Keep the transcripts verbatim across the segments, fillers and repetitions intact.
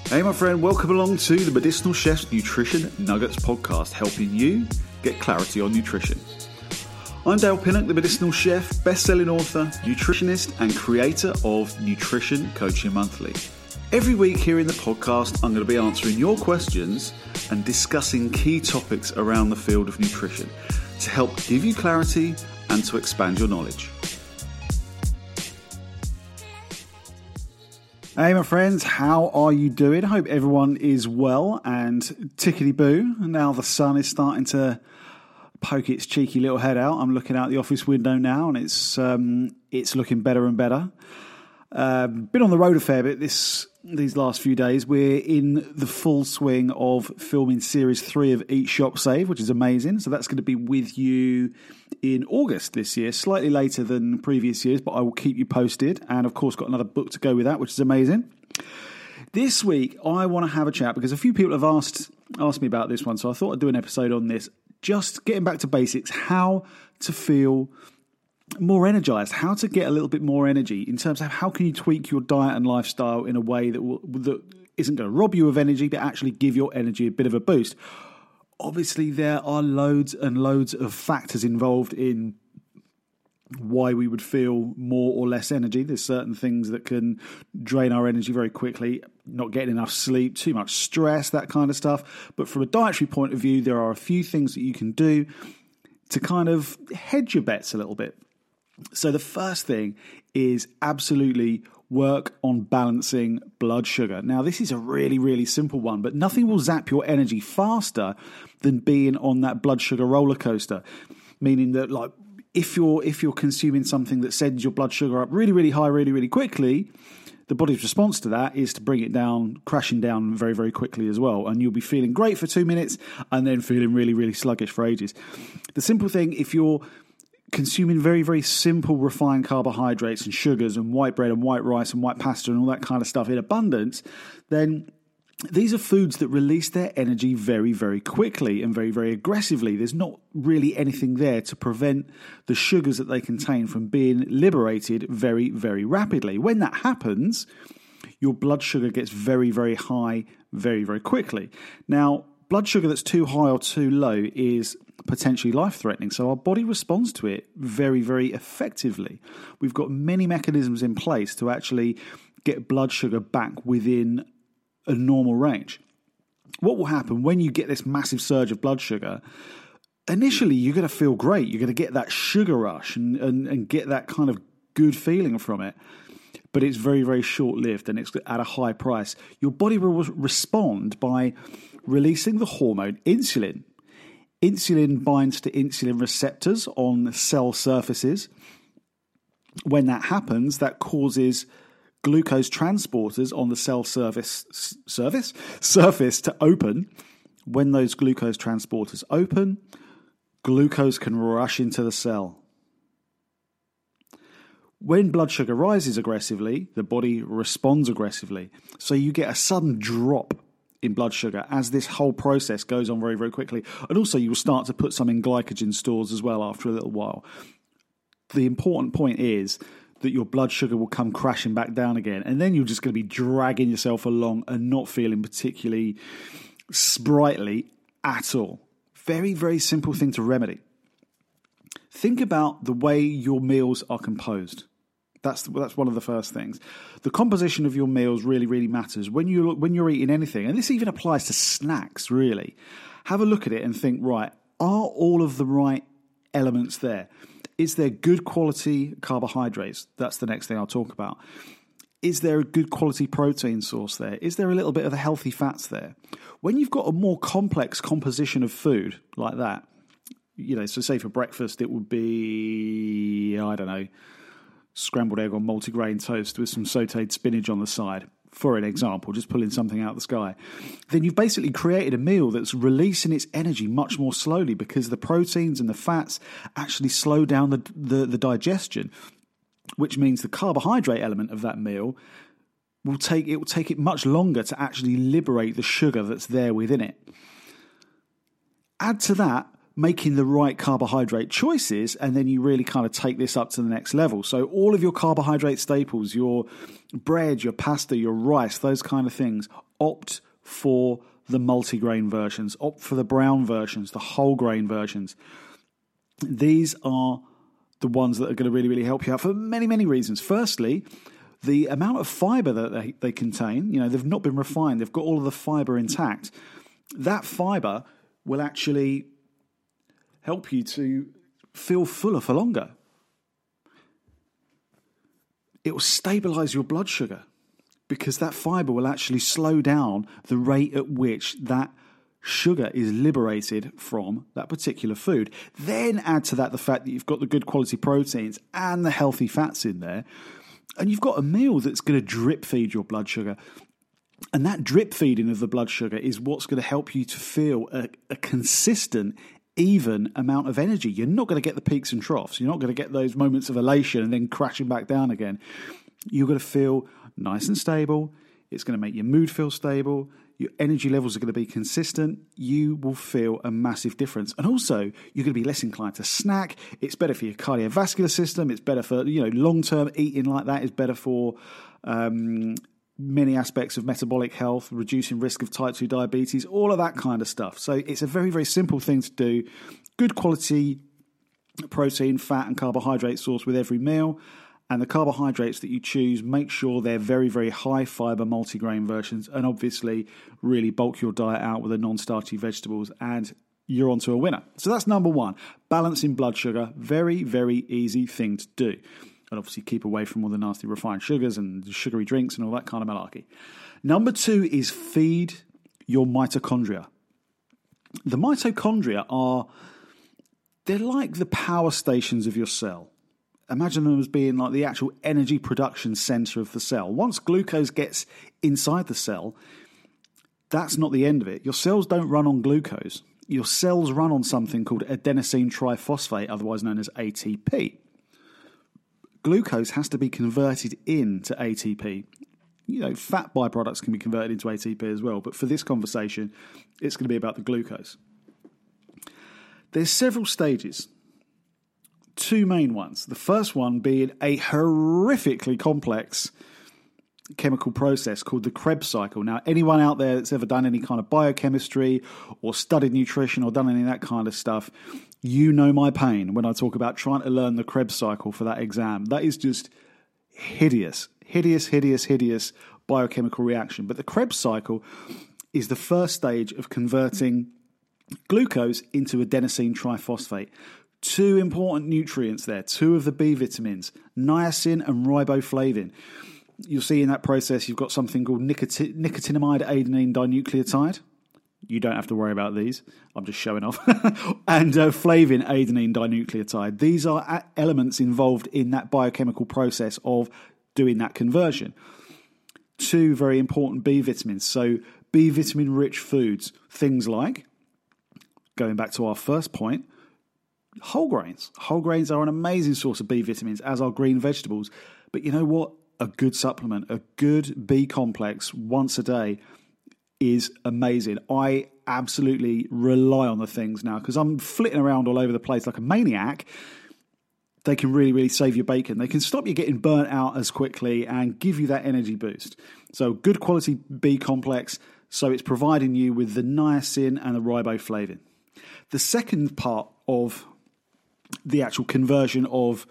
Hey my friend, welcome along to the Medicinal Chef's Nutrition Nuggets podcast, helping you get clarity on nutrition. I'm Dale Pinnock, the Medicinal Chef, best-selling author, nutritionist and creator of Nutrition Coaching Monthly. Every week here in the podcast, I'm going to be answering your questions and discussing key topics around the field of nutrition to help give you clarity and to expand your knowledge. Hey my friends, how are you doing? I hope everyone is well and tickety-boo. Now the sun is starting to poke its cheeky little head out. I'm looking out the office window now and it's um, it's looking better and better. Uh, been on the road a fair bit this these last few days. We're in the full swing of filming series three of Eat Shop Save, which is amazing. So that's going to be with you in August this year, slightly later than previous years, but I will keep you posted. And of course, got another book to go with that, which is amazing. This week, I want to have a chat because a few people have asked asked me about this one, so I thought I'd do an episode on this. Just getting back to basics, how to feel more energized, how to get a little bit more energy in terms of how can you tweak your diet and lifestyle in a way that will, that isn't going to rob you of energy, but actually give your energy a bit of a boost. Obviously, there are loads and loads of factors involved in why we would feel more or less energy. There's certain things that can drain our energy very quickly, not getting enough sleep, too much stress, that kind of stuff. But from a dietary point of view, there are a few things that you can do to kind of hedge your bets a little bit. So the first thing is absolutely work on balancing blood sugar. Now, this is a really, really simple one, but nothing will zap your energy faster than being on that blood sugar roller coaster, meaning that like if you're if you're consuming something that sends your blood sugar up really, really high, really, really quickly, the body's response to that is to bring it down, crashing down very, very quickly as well. And you'll be feeling great for two minutes and then feeling really, really sluggish for ages. The simple thing, if you're consuming very, very simple refined carbohydrates and sugars and white bread and white rice and white pasta and all that kind of stuff in abundance, then these are foods that release their energy very, very quickly and very, very aggressively. There's not really anything there to prevent the sugars that they contain from being liberated very, very rapidly. When that happens, your blood sugar gets very, very high very, very quickly. Now, blood sugar that's too high or too low is potentially life-threatening, so our body responds to it very, very effectively. We've got many mechanisms in place to actually get blood sugar back within a normal range. What will happen when you get this massive surge of blood sugar? Initially, you're going to feel great. You're going to get that sugar rush and, and, and get that kind of good feeling from it. But it's very, very short-lived and it's at a high price. Your body will respond by releasing the hormone insulin. Insulin binds to insulin receptors on cell surfaces. When that happens, that causes glucose transporters on the cell surface surface surface to open. When those glucose transporters open, glucose can rush into the cell. When blood sugar rises aggressively, the body responds aggressively. So you get a sudden drop in blood sugar as this whole process goes on very, very quickly. And also you will start to put some in glycogen stores as well after a little while. The important point is that your blood sugar will come crashing back down again. And then you're just going to be dragging yourself along and not feeling particularly sprightly at all. Very, very simple thing to remedy. Think about the way your meals are composed. That's that's one of the first things. The composition of your meals really, really matters. When you when you're eating anything, and this even applies to snacks, really, have a look at it and think, right, are all of the right elements there? Is there good quality carbohydrates? That's the next thing I'll talk about. Is there a good quality protein source there? Is there a little bit of the healthy fats there? When you've got a more complex composition of food like that, you know, so say for breakfast it would be, I don't know, scrambled egg on multigrain toast with some sautéed spinach on the side, for an example, just pulling something out of the sky, then you've basically created a meal that's releasing its energy much more slowly because the proteins and the fats actually slow down the, the, the digestion, which means the carbohydrate element of that meal will take it will take it much longer to actually liberate the sugar that's there within it. Add to that making the right carbohydrate choices, and then you really kind of take this up to the next level. So all of your carbohydrate staples, your bread, your pasta, your rice, those kind of things, opt for the multigrain versions, opt for the brown versions, the whole grain versions. These are the ones that are going to really, really help you out for many, many reasons. Firstly, the amount of fiber that they, they contain, you know, they've not been refined. They've got all of the fiber intact. That fiber will actually help you to feel fuller for longer. It will stabilize your blood sugar because that fiber will actually slow down the rate at which that sugar is liberated from that particular food. Then add to that the fact that you've got the good quality proteins and the healthy fats in there, and you've got a meal that's going to drip feed your blood sugar. And that drip feeding of the blood sugar is what's going to help you to feel a, a consistent, even amount of energy. You're not going to get the peaks and troughs. You're not going to get those moments of elation and then crashing back down again. You're going to feel nice and stable. It's going to make your mood feel stable. Your energy levels are going to be consistent. You will feel a massive difference. And also, you're going to be less inclined to snack. It's better for your cardiovascular system. It's better for, you know, long-term eating like that is better for um, many aspects of metabolic health, reducing risk of type two diabetes, all of that kind of stuff. So it's a very, very simple thing to do. Good quality protein, fat, and carbohydrate source with every meal. And the carbohydrates that you choose, make sure they're very, very high fiber multigrain versions, and obviously really bulk your diet out with the non-starchy vegetables, and you're onto a winner. So that's number one, balancing blood sugar. Very, very easy thing to do. And obviously keep away from all the nasty refined sugars and sugary drinks and all that kind of malarkey. Number two is feed your mitochondria. The mitochondria are, they're like the power stations of your cell. Imagine them as being like the actual energy production center of the cell. Once glucose gets inside the cell, that's not the end of it. Your cells don't run on glucose. Your cells run on something called adenosine triphosphate, otherwise known as A T P. Glucose has to be converted into A T P. You know, fat byproducts can be converted into A T P as well, but for this conversation, it's going to be about the glucose. There's several stages. Two main ones. The first one being a horrifically complex chemical process called the Krebs cycle. Now, anyone out there that's ever done any kind of biochemistry or studied nutrition or done any of that kind of stuff, you know my pain when I talk about trying to learn the Krebs cycle for that exam. That is just hideous, hideous, hideous, hideous biochemical reaction. But the Krebs cycle is the first stage of converting glucose into adenosine triphosphate. Two important nutrients there, two of the B vitamins, niacin and riboflavin. You'll see in that process you've got something called nicoti- nicotinamide adenine dinucleotide. You don't have to worry about these. I'm just showing off. and uh, flavin adenine dinucleotide. These are elements involved in that biochemical process of doing that conversion. Two very important B vitamins. So B vitamin-rich foods, things like, going back to our first point, whole grains. Whole grains are an amazing source of B vitamins, as are green vegetables. But you know what? A good supplement, a good B complex once a day is amazing. I absolutely rely on the things now because I'm flitting around all over the place like a maniac. They can really, really save your bacon. They can stop you getting burnt out as quickly and give you that energy boost. So good quality B complex. So it's providing you with the niacin and the riboflavin. The second part of the actual conversion of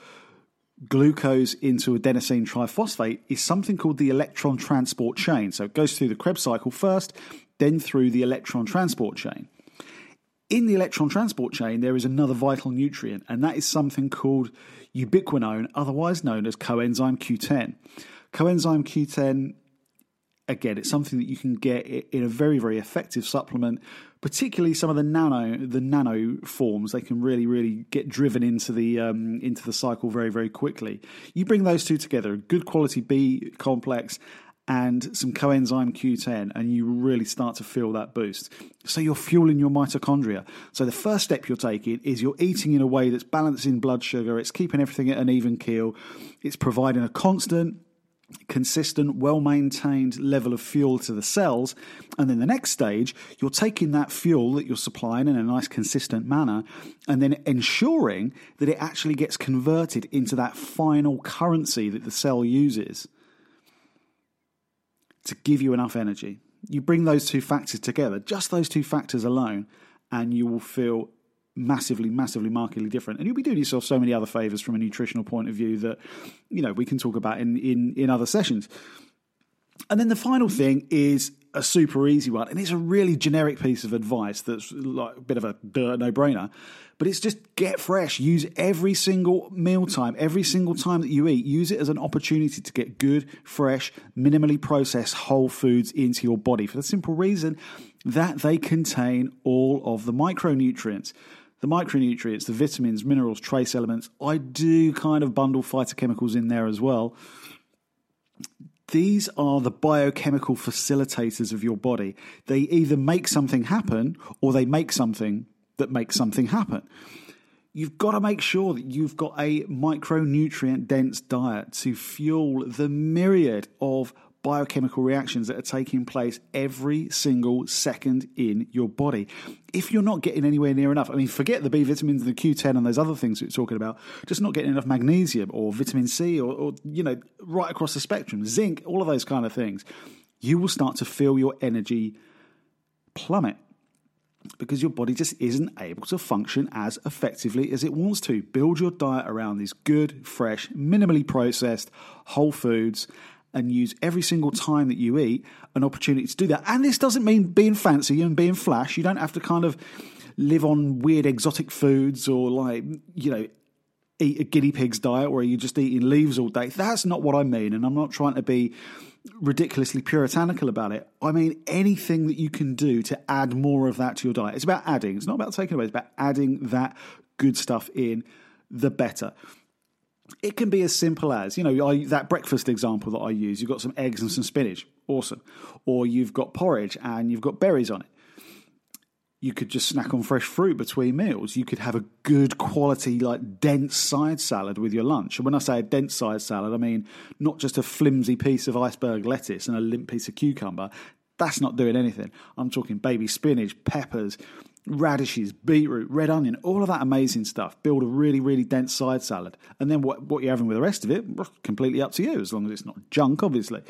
glucose into adenosine triphosphate is something called the electron transport chain. So it goes through the Krebs cycle first, then through the electron transport chain. In the electron transport chain, there is another vital nutrient, and that is something called ubiquinone, otherwise known as coenzyme Q ten. Coenzyme Q ten, again, it's something that you can get in a very, very effective supplement, particularly some of the nano the nano forms. They can really, really get driven into the um, into the cycle very, very quickly. You bring those two together, a good quality B complex and some coenzyme Q ten, and you really start to feel that boost. So you're fueling your mitochondria. So the first step you're taking is you're eating in a way that's balancing blood sugar. It's keeping everything at an even keel. It's providing a constant, consistent, well-maintained level of fuel to the cells. And then the next stage, you're taking that fuel that you're supplying in a nice, consistent manner and then ensuring that it actually gets converted into that final currency that the cell uses to give you enough energy. You bring those two factors together, just those two factors alone, and you will feel massively, massively, markedly different. And you'll be doing yourself so many other favours from a nutritional point of view that, you know, we can talk about in, in, in other sessions. And then the final thing is a super easy one, and it's a really generic piece of advice that's like a bit of a duh, no-brainer, but it's just get fresh. Use every single mealtime, every single time that you eat, use it as an opportunity to get good, fresh, minimally processed whole foods into your body for the simple reason that they contain all of the micronutrients. The micronutrients, the vitamins, minerals, trace elements. I do kind of bundle phytochemicals in there as well. These are the biochemical facilitators of your body. They either make something happen or they make something that makes something happen. You've got to make sure that you've got a micronutrient-dense diet to fuel the myriad of biochemical reactions that are taking place every single second in your body. If you're not getting anywhere near enough, I mean, forget the B vitamins and the Q ten and those other things that we're talking about, just not getting enough magnesium or vitamin C or, or, you know, right across the spectrum, zinc, all of those kind of things, you will start to feel your energy plummet because your body just isn't able to function as effectively as it wants to. Build your diet around these good, fresh, minimally processed whole foods, and use every single time that you eat an opportunity to do that. And this doesn't mean being fancy and being flash. You don't have to kind of live on weird exotic foods or like, you know, eat a guinea pig's diet where you're just eating leaves all day. That's not what I mean. And I'm not trying to be ridiculously puritanical about it. I mean anything that you can do to add more of that to your diet. It's about adding. It's not about taking away. It's about adding that good stuff in, the better. It can be as simple as, you know, I, that breakfast example that I use. You've got some eggs and some spinach. Awesome. Or you've got porridge and you've got berries on it. You could just snack on fresh fruit between meals. You could have a good quality, like dense side salad with your lunch. And when I say a dense side salad, I mean not just a flimsy piece of iceberg lettuce and a limp piece of cucumber. That's not doing anything. I'm talking baby spinach, peppers, radishes, beetroot, red onion, all of that amazing stuff. Build a really, really dense side salad. And then what, what you're having with the rest of it, completely up to you, as long as it's not junk, obviously.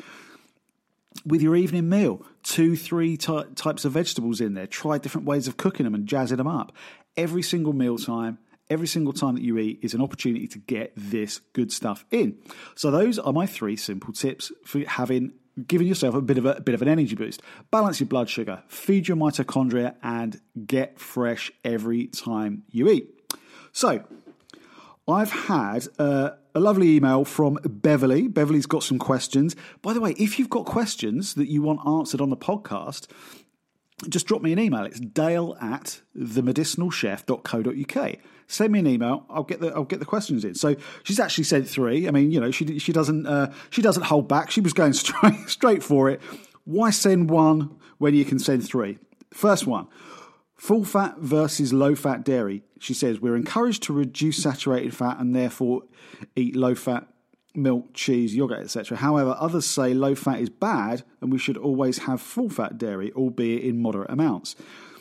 With your evening meal, two, three ty- types of vegetables in there. Try different ways of cooking them and jazzing them up. Every single meal time, every single time that you eat is an opportunity to get this good stuff in. So those are my three simple tips for having giving yourself a bit of a, a bit of an energy boost. Balance your blood sugar, feed your mitochondria, and get fresh every time you eat. So, I've had uh, a lovely email from Beverly. Beverly's got some questions. By the way, if you've got questions that you want answered on the podcast, just drop me an email. It's dale at the medicinal chef dot co dot uk. Send me an email. I'll get the I'll get the questions in. So she's actually sent three. I mean, you know, she she doesn't uh, she doesn't hold back. She was going straight straight for it. Why send one when you can send three? First one: full fat versus low fat dairy. She says we're encouraged to reduce saturated fat and therefore eat low fat milk, cheese, yogurt, et cetera. However, others say low fat is bad and we should always have full fat dairy, albeit in moderate amounts.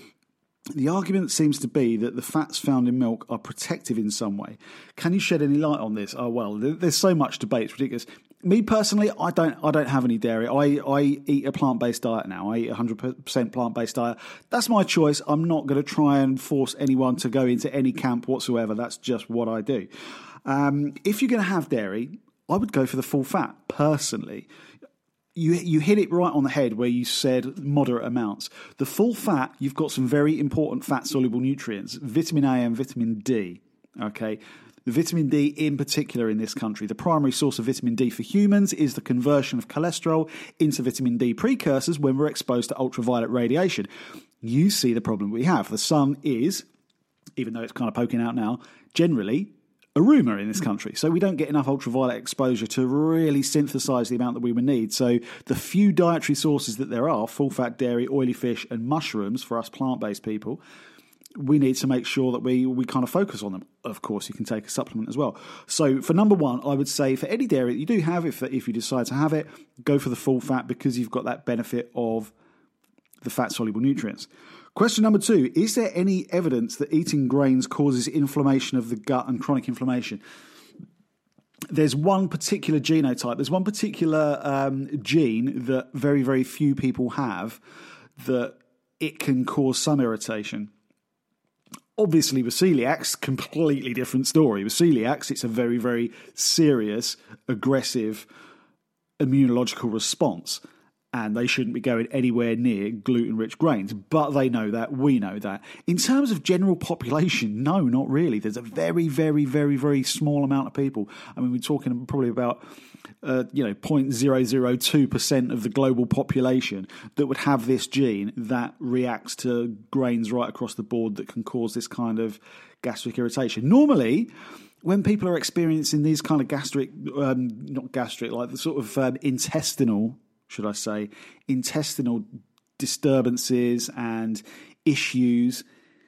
The argument seems to be that the fats found in milk are protective in some way. Can you shed any light on this? Oh, well, there's so much debate. It's ridiculous. Me personally, I don't I don't have any dairy. I, I eat a plant-based diet now. I eat a one hundred percent plant-based diet. That's my choice. I'm not going to try and force anyone to go into any camp whatsoever. That's just what I do. Um, if you're going to have dairy, I would go for the full fat, personally. You you hit it right on the head where you said moderate amounts. The full fat, you've got some very important fat-soluble nutrients, vitamin A and vitamin D, okay? The vitamin D in particular in this country. The primary source of vitamin D for humans is the conversion of cholesterol into vitamin D precursors when we're exposed to ultraviolet radiation. You see the problem we have. The sun is, even though it's kind of poking out now, generally a rumour in this country. So we don't get enough ultraviolet exposure to really synthesise the amount that we would need. So the few dietary sources that there are, full-fat dairy, oily fish and mushrooms for us plant-based people, we need to make sure that we, we kind of focus on them. Of course, you can take a supplement as well. So for number one, I would say for any dairy that you do have, if, if you decide to have it, go for the full fat because you've got that benefit of the fat-soluble nutrients. Question number two, is there any evidence that eating grains causes inflammation of the gut and chronic inflammation? there's one particular genotype, there's one particular um, gene that very, very few people have that it can cause some irritation. Obviously, with celiacs, completely different story. With celiacs, it's a very, very serious, aggressive immunological response, and they shouldn't be going anywhere near gluten-rich grains. But they know that, we know that. In terms of general population, no, not really. There's a very, very, very, very small amount of people. I mean, we're talking probably about uh, you know, zero point zero zero two percent of the global population that would have this gene that reacts to grains right across the board that can cause this kind of gastric irritation. Normally, when people are experiencing these kind of gastric, um, not gastric, like the sort of um, intestinal, should I say, intestinal disturbances and issues,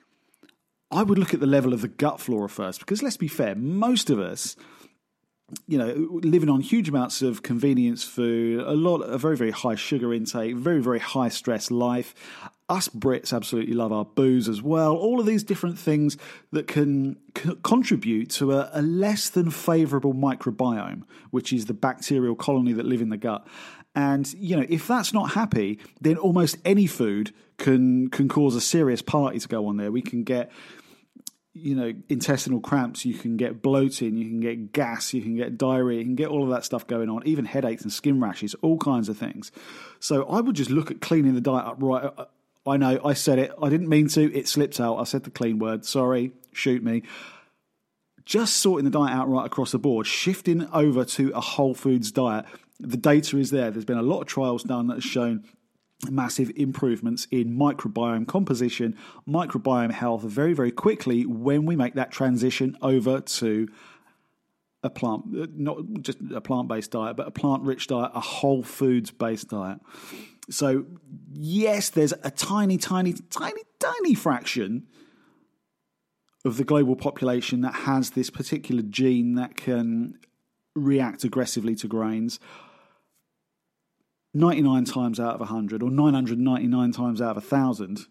I would look at the level of the gut flora first, because let's be fair, most of us, you know, living on huge amounts of convenience food, a lot, a very, very high sugar intake, very, very high stress life. Us Brits absolutely love our booze as well. All of these different things that can c- contribute to a, a less than favourable microbiome, which is the bacterial colony that live in the gut. And, you know, if that's not happy, then almost any food can can cause a serious party to go on there. We can get, you know, intestinal cramps, you can get bloating, you can get gas, you can get diarrhea, you can get all of that stuff going on, even headaches and skin rashes, all kinds of things. So I would just look at cleaning the diet up right. I know, I said it. I didn't mean to. It slipped out. I said the clean word. Sorry, shoot me. Just sorting the diet out right across the board, shifting over to a whole foods diet. The data is there. There's been a lot of trials done that have shown massive improvements in microbiome composition, microbiome health very, very quickly when we make that transition over to a plant, not just a plant-based diet, but a plant-rich diet, a whole foods-based diet. So, yes, there's a tiny, tiny, tiny, tiny fraction of the global population that has this particular gene that can react aggressively to grains. ninety-nine times out of one hundred, or nine hundred ninety-nine times out of one thousand,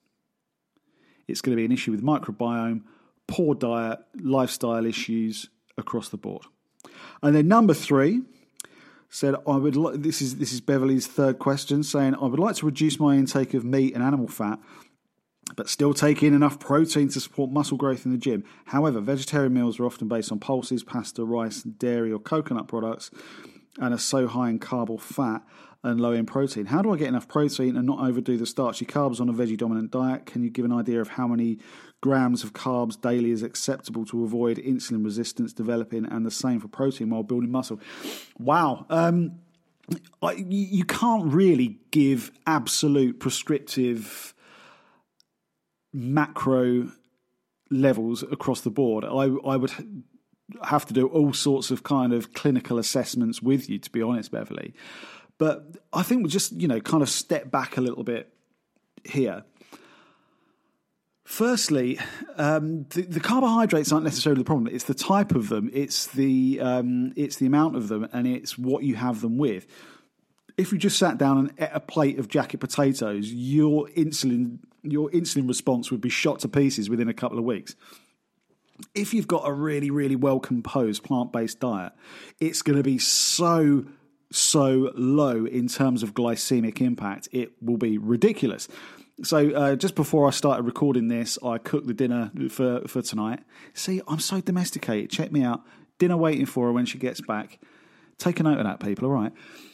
it's going to be an issue with microbiome, poor diet, lifestyle issues across the board. And then number three said, I would li- this is this is Beverly's third question, saying, I would like to reduce my intake of meat and animal fat, but still take in enough protein to support muscle growth in the gym. However, vegetarian meals are often based on pulses, pasta, rice, dairy or coconut products, and are so high in carb or fat and low in protein. How do I get enough protein and not overdo the starchy carbs on a veggie-dominant diet? Can you give an idea of how many grams of carbs daily is acceptable to avoid insulin resistance developing, and the same for protein while building muscle? Wow. Um, I, you can't really give absolute prescriptive macro levels across the board. I, I would have to do all sorts of kind of clinical assessments with you, to be honest, Beverly. But I think we'll just, you know, kind of step back a little bit here. Firstly, um, the, the carbohydrates aren't necessarily the problem. It's the type of them, it's the um, it's the amount of them, and it's what you have them with. If you just sat down and ate a plate of jacket potatoes, your insulin your insulin response would be shot to pieces within a couple of weeks. If you've got a really, really well-composed plant-based diet, it's going to be so, so low in terms of glycemic impact, it will be ridiculous. So uh, just before I started recording this, I cooked the dinner for, for tonight. See, I'm so domesticated. Check me out. Dinner waiting for her when she gets back. Take a note of that, people, all right?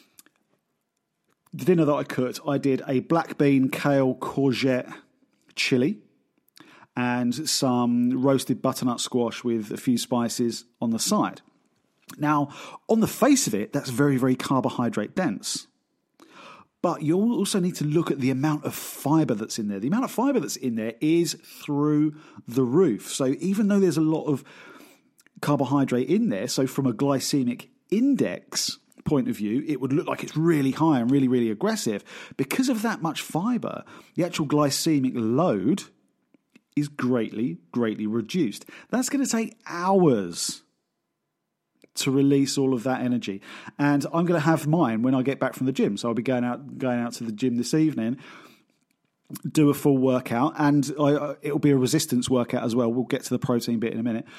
The dinner that I cooked, I did a black bean, kale, courgette chili and some roasted butternut squash with a few spices on the side. Now, on the face of it, that's very, very carbohydrate dense. But you also need to look at the amount of fibre that's in there. The amount of fibre that's in there is through the roof. So even though there's a lot of carbohydrate in there, so from a glycemic index point of view, it would look like it's really high and really, really aggressive. Because of that much fibre, the actual glycemic load is greatly, greatly reduced. That's going to take hours to release all of that energy. And I'm going to have mine when I get back from the gym. So I'll be going out going out to the gym this evening, do a full workout, and I, it'll be a resistance workout as well. We'll get to the protein bit in a minute.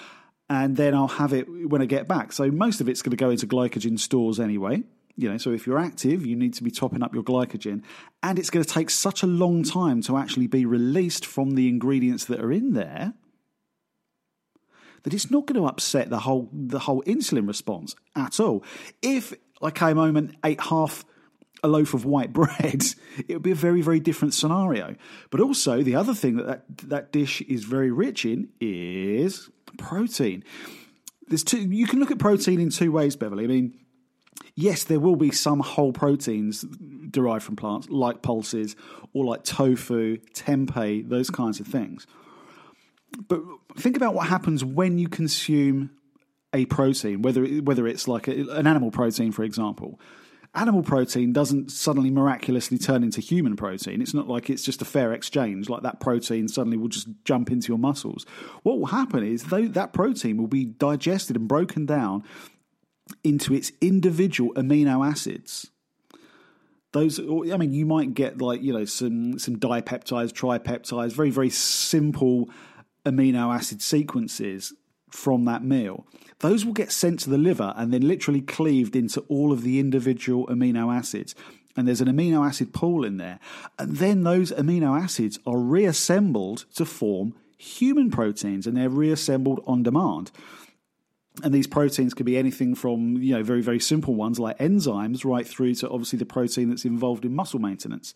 and then I'll have it when I get back. So most of it's going to go into glycogen stores anyway. You know, so if you're active, you need to be topping up your glycogen, and it's going to take such a long time to actually be released from the ingredients that are in there that it's not going to upset the whole the whole insulin response at all. If I came home and ate half a loaf of white bread, it would be a very, very different scenario. But also, the other thing that that, that dish is very rich in is protein. There's two. You can look at protein in two ways, Beverly. I mean, yes, there will be some whole proteins derived from plants, like pulses or like tofu, tempeh, those kinds of things. But think about what happens when you consume a protein, whether whether it's like a, an animal protein, for example. Animal protein doesn't suddenly miraculously turn into human protein. It's not like it's just a fair exchange, like that protein suddenly will just jump into your muscles. What will happen is though that protein will be digested and broken down into its individual amino acids. Those, I mean, you might get like, you know, some some dipeptides, tripeptides, very, very simple amino acid sequences from that meal. Those will get sent to the liver and then literally cleaved into all of the individual amino acids. And there's an amino acid pool in there. And then those amino acids are reassembled to form human proteins, and they're reassembled on demand. And these proteins could be anything from, you know, very, very simple ones like enzymes right through to obviously the protein that's involved in muscle maintenance.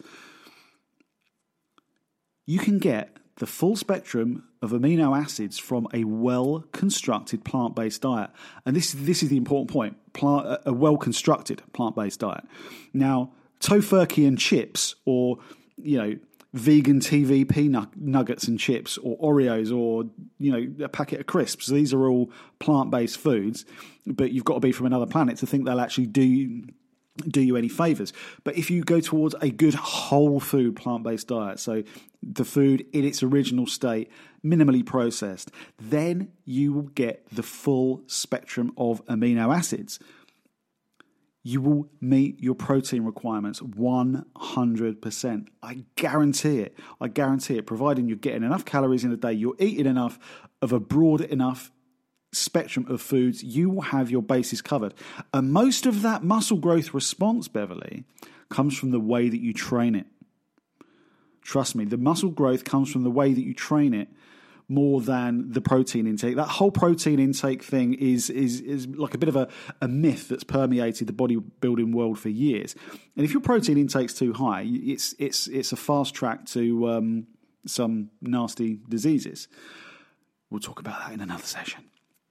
You can get the full spectrum of amino acids from a well-constructed plant-based diet. And this, this is the important point, plant, a well-constructed plant-based diet. Now, Tofurkey and chips, or, you know, vegan T V P nuggets and chips, or Oreos, or, you know, a packet of crisps. These are all plant-based foods, but you've got to be from another planet to think they'll actually do do you any favours. But if you go towards a good whole food plant-based diet, so the food in its original state, minimally processed, then you will get the full spectrum of amino acids. You will meet your protein requirements one hundred percent. I guarantee it. I guarantee it, providing you're getting enough calories in a day, you're eating enough of a broad enough spectrum of foods, you will have your bases covered. And most of that muscle growth response, Beverly, comes from the way that you train it. Trust me, the muscle growth comes from the way that you train it more than the protein intake. That whole protein intake thing is is is like a bit of a, a myth that's permeated the bodybuilding world for years. And if your protein intake's too high, it's it's it's a fast track to um, some nasty diseases. We'll talk about that in another session.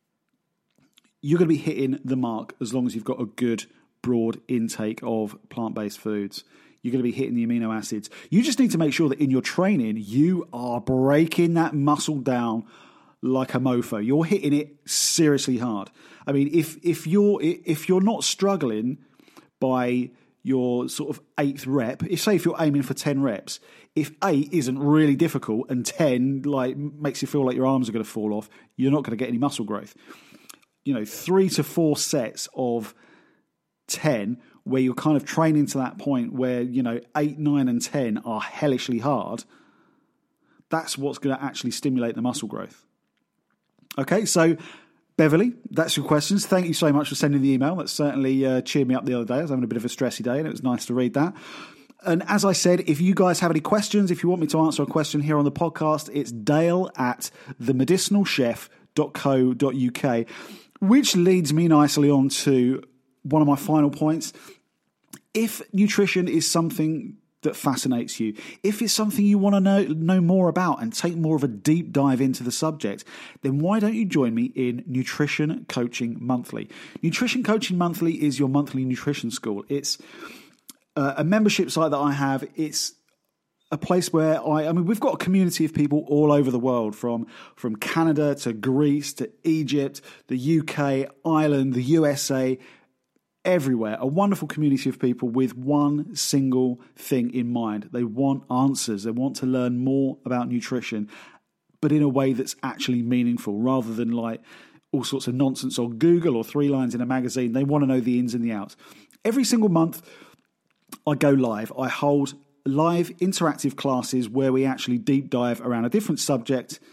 You're going to be hitting the mark as long as you've got a good, broad intake of plant-based foods. You're going to be hitting the amino acids. You just need to make sure that in your training, you are breaking that muscle down like a mofo. You're hitting it seriously hard. I mean, if if you're if you're not struggling by your sort of eighth rep, if say if you're aiming for ten reps, if eight isn't really difficult and ten like makes you feel like your arms are going to fall off, you're not going to get any muscle growth. You know, three to four sets of ten, where you're kind of training to that point where, you know, eight, nine, and ten are hellishly hard, that's what's going to actually stimulate the muscle growth. Okay, so Beverly, that's your questions. Thank you so much for sending the email. That certainly uh, cheered me up the other day. I was having a bit of a stressy day, and it was nice to read that. And as I said, if you guys have any questions, if you want me to answer a question here on the podcast, it's dale at the medicinal chef dot co dot uk. Which leads me nicely on to one of my final points. If nutrition is something that fascinates you, if it's something you want to know, know more about and take more of a deep dive into the subject, then why don't you join me in Nutrition Coaching Monthly? Nutrition Coaching Monthly is your monthly nutrition school. It's uh, a membership site that I have. It's a place where I, I mean, we've got a community of people all over the world, from from Canada to Greece to Egypt, the U K, Ireland, the U S A, everywhere. A wonderful community of people with one single thing in mind. They want answers. They want to learn more about nutrition, but in a way that's actually meaningful, rather than like all sorts of nonsense on Google or three lines in a magazine. They want to know the ins and the outs. Every single month I go live. I hold live interactive classes where we actually deep dive around a different subject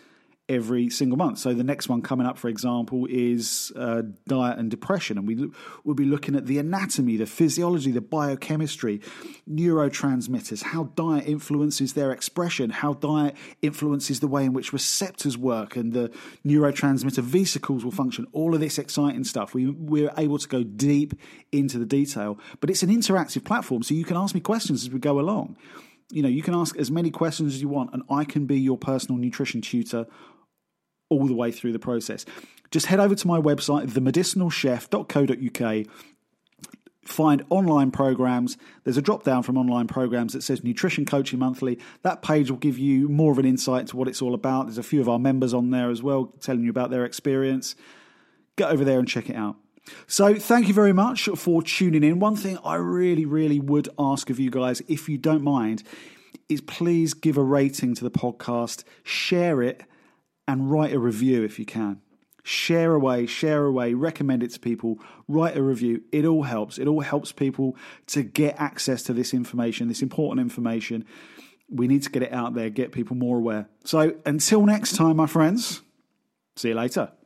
every single month. So the next one coming up, for example, is uh, diet and depression. And we, we'll be looking at the anatomy, the physiology, the biochemistry, neurotransmitters, how diet influences their expression, how diet influences the way in which receptors work and the neurotransmitter vesicles will function. All of this exciting stuff. We, we're able to go deep into the detail. But it's an interactive platform, so you can ask me questions as we go along. You know, you can ask as many questions as you want, and I can be your personal nutrition tutor all the way through the process. Just head over to my website, the medicinal chef dot co dot uk. Find online programs. There's a drop down from online programs that says Nutrition Coaching Monthly. That page will give you more of an insight to what it's all about. There's a few of our members on there as well, telling you about their experience. Get over there and check it out. So thank you very much for tuning in. One thing I really, really would ask of you guys, if you don't mind, is please give a rating to the podcast, share it, and write a review if you can. Share away, share away, recommend it to people, write a review. It all helps. It all helps people to get access to this information, this important information. We need to get it out there, get people more aware. So until next time, my friends, see you later.